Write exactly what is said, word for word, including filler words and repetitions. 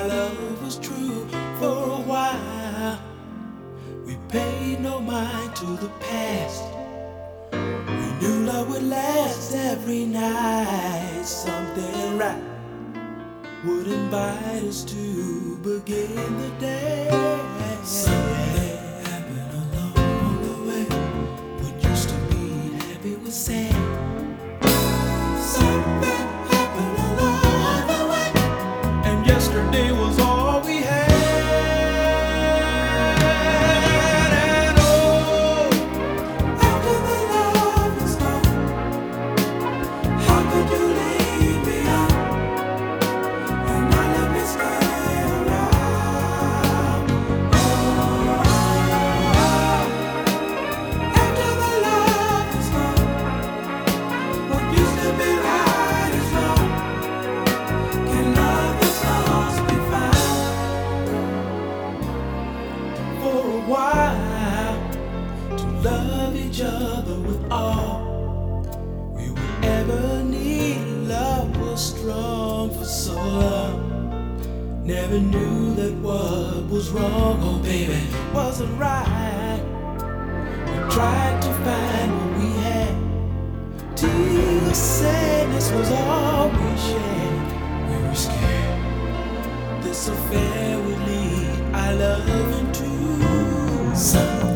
our love was true for a while. We paid no mind to the past. We knew love would last every night. Something right would invite us to begin the day. Something happened along the way. What used to be happy was sad. Something happened along the way, and yesterday was all we had. And oh, after the love was gone, how could you leave me on and not let me stay around? Oh, after the love was gone, what used to be right is wrong. Can love that's lost be found? For a while, to love each other with all we would ever need. Love was strong for so long. Never knew that what was wrong, oh baby, wasn't right. We tried to find what we had. Tears, sadness was all we shared. We were scared this affair would lead our love into something.